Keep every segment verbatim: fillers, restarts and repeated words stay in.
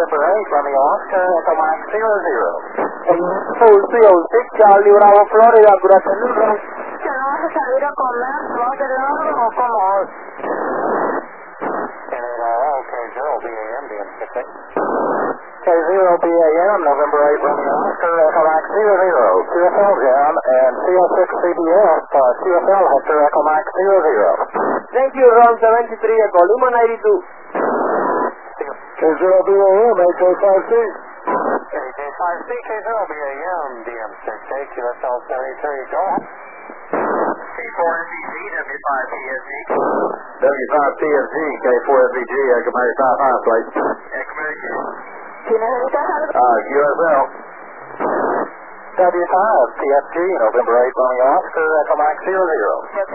November eight, Romeo Oscar, Echo Mike zero zero. four zero six, Charlie Bravo, Florida, good afternoon. ¿Que no vas a salir a comer? ¿Vas del lado o cómo? K zero B A M, D M six eight. K zero B A M, November eight, Romeo Oscar, Echo Mike zero zero. Q S L Jam and C O six C B S, uh, Q S L Hector, Echo Mike zero zero. Thank you, Ron seventy-three, Echo Lima ninety-two. K zero B A M, A J five C. A J five C, K zero B A M, D M six eight, Q S L seventy-three, go on. K four F V G, W five P S G. W five P S G, K four F V G, Echo Mike five five, please. Echo Mike. ¿Si necesitas algo? Uh, Q S L. W five P S G, November eight, Romeo Oscar, Echo Mike zero zero.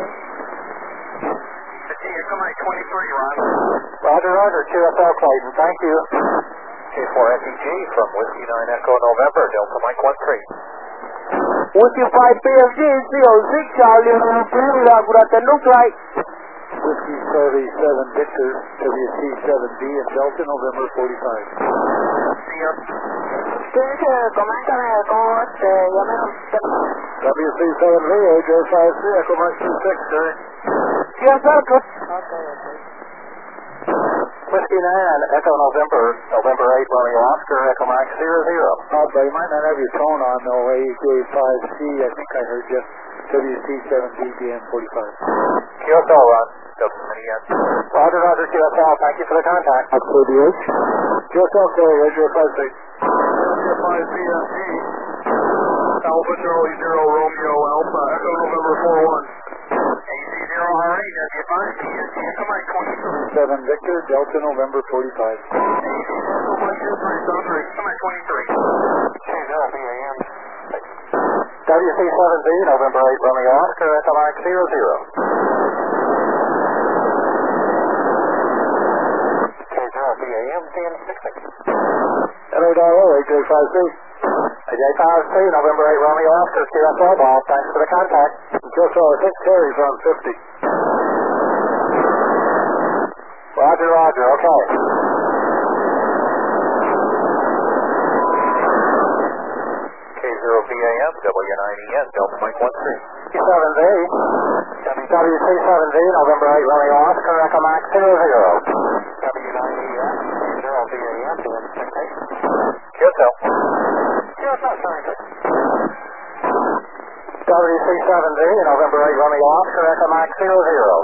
Echo Mike twenty-three, Ron. Roger, Roger, Q S L Clayton, thank you. K four F V G from Whiskey nine Echo November, Delta Mike one three. Whiskey five P S G, zero six, Charlie Bravo, Florida, good afternoon, flight. Whiskey thirty-seven Victor, W C seven B and Delta November forty-five. Sí, que coméntame cómo este, ya me... W C seven B, A J five C, Echo Mike two six, sir. Yes, sir, good. Okay, okay. Whiskey nine Echo November, November eight, Romeo Oscar, Echo Mike zero zero. Oh, but you might not have your tone on though, A J five C, I think I heard you. W C seven B, D M forty-five. Q S L, Ron. Roger, Roger, Q S L, thank you for the contact. X A D H. Q S L, K, A J five C. A J five C S G. Alpha Charlie zero, Romeo Alpha, Echo November four one. A C zero R eight, W five P S G, Echo Mike twenty-three. seven Victor, Delta November forty-five. A C zero one two three, Southern, Echo Mike twenty-three. K zero B A M. W C seven B, November eight, Romeo Oscar, Echo Mike zero zero. K zero B A M, D M six six. Hello, Darrell, A J five C. A J five C, November eight, Romeo Oscar, Q S L ball, thanks for the contact. Q S L, I think Terry's on fifty. Roger, Roger, okay. K zero B A M, W nine E N, Delta Mike one three. seven V, W C seven V, November eight, Romeo Oscar, Echo Mike zero zero. W nine E N, K zero B A M, D M six eight. Q S L. Q S L, sorry. W C seven V, November eight, Romeo Oscar, Echo Mike zero zero.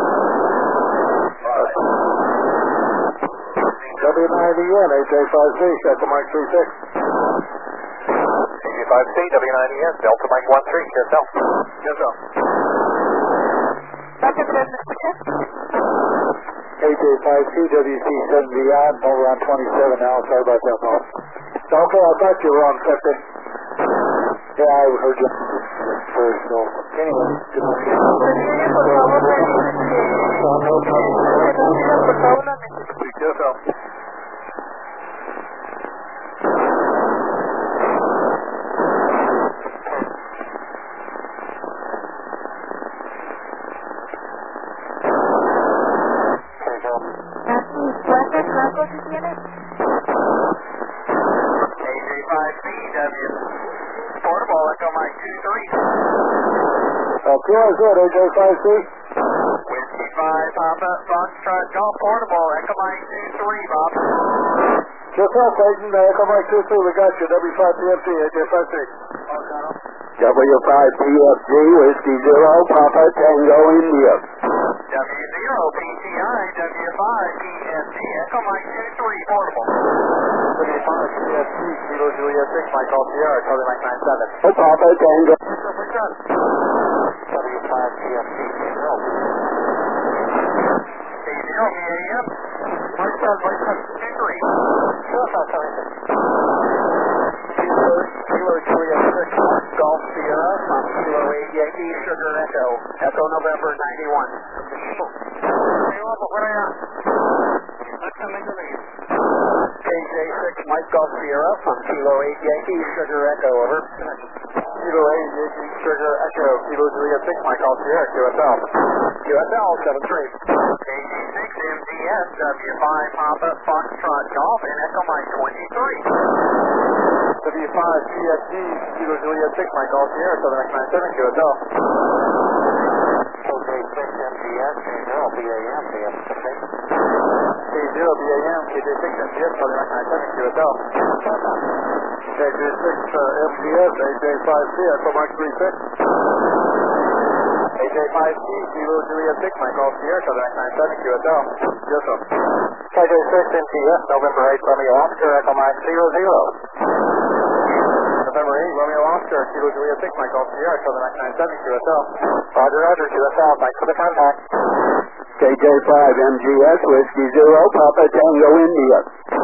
W nine E N, A J five C, Echo Mike three six. A J five C, W nine E N, Delta Mike one three, Q S L. Q S L. ¿Dónde quieres escuchar? A J five C, W C seven V I, over on twenty-seven now, sorry about that, Paul. Okay, I thought you were on fifty. Yeah, I heard you first, so anyway, good morning. Yes, sir. ¿Cuántos blancos tienes? A J five C, W. Portable, Echo Mike two three. Uh, Q is good, A J five C. Whiskey five, Papa, Foxtrot, Golf Portable, Echo Mike two three, Bob. Just up, Clayton, uh, Echo Mike two three, we got you, W five P F G, A J five C. W five P F G, Whiskey zero, Papa, Tango, India. W zero P T I, W five P F G, Echo Mike two three, Portable. W five P F G, Kilo Julia six, Mike Golf Sierra, Charlie Mike nine seven. Oh, Papa, Tango. W five P F G, zero. A zero B A M. Mike seven, Mike seven, two three. Sure, South seventy-six. Kilo, Kilo Julia six, Golf Sierra, from Kilo eight, Yankee, Sugar Echo, Echo November ninety-one. Hey, Papa, where are you? Let's come into the K J six, Mike Golf Sierra, from Kilo eight, Yankee, Sugar Echo, over. Kilo eight, Yankee, Sugar Echo, Kilo Julia six, Mike Golf Sierra, Q S L. Q S L, seven three. K J six, M T D S, W five Papa Foxtrot Golf, and Echo Mike twenty-three. W five G S G, Kilo Juliet six, Mike Golf Sierra, Southern X nine seven, Q S L. O J six M G S, K zero B A M, B M Pacific. K zero B A M, K J six M G S, Southern X nine seven, Q S L. K J six uh, M G S, A J five C, Echo Mike three six. A J five C, Kilo Juliet six, Mike Golf Sierra, Southern X nine seven, Q S L. Yes, sir. K J six M G S, November eight, Romeo Oscar, Echo Mike zero zero. November eight, Romeo Oscar, Kilo Juliet six, Mike Golf Sierra, Southern X nine seven, Q S L. Roger, roger, Q S L, thanks for the contact. K J five M G S, Whiskey Zero, Papa Tango India.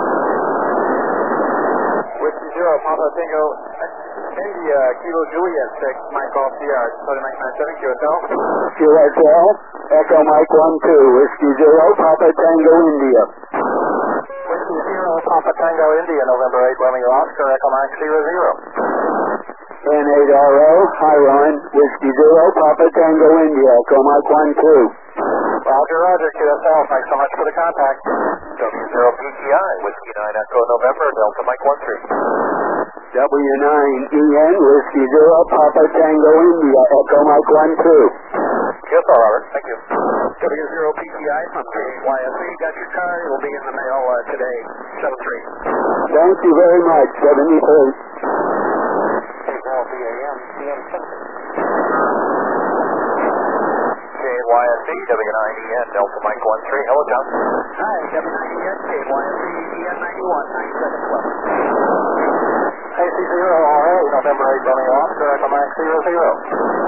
Whiskey Zero, Papa Tango India, Kilo Juliet six, Mike Golf Sierra, Southern X nine seven, Q S L. Q S L, Echo Mike one two, Whiskey Zero, Papa Tango India. Whiskey Zero, Papa Tango India, November eight, Romeo Oscar, Echo Mike zero zero. N eight R O, Hiron, Whiskey Zero, Papa Tango India, Echo Mike one two. Roger, roger, Q S L, thanks so much for the contact. W zero P T I, Whiskey nine, Echo November, Delta Mike one three. W nine E N, Whiskey Zero, Papa Tango India, Echo Mike one two. Q S L, Robert, thank you. W zero P T I from K Y S E, got your car, it will be in the mail uh, today, seven three. Thank you very much, seventy-three. K zero B A M, C M Pacific. K Y S E, W nine E N, Delta Mike one three. Hello, John. Hi, W nine E N, K Y S E, E N ninety-one, ninety-seven twelve. A C zero R A, November eight, Romeo Oscar, Echo Mike zero zero.